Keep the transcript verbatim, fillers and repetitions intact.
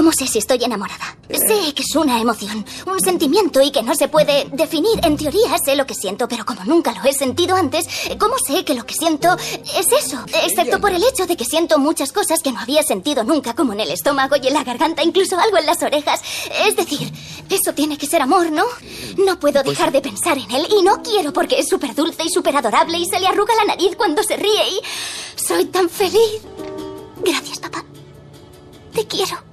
¿Cómo sé si estoy enamorada? Sé que es una emoción, un sentimiento y que no se puede definir. En teoría sé lo que siento, pero como nunca lo he sentido antes, ¿cómo sé que lo que siento es eso? Excepto por el hecho de que siento muchas cosas que no había sentido nunca, como en el estómago y en la garganta, incluso algo en las orejas. Es decir, eso tiene que ser amor, ¿no? No puedo dejar de pensar en él y no quiero porque es súper dulce y súper adorable y se le arruga la nariz cuando se ríe y soy tan feliz. Gracias, papá. Te quiero.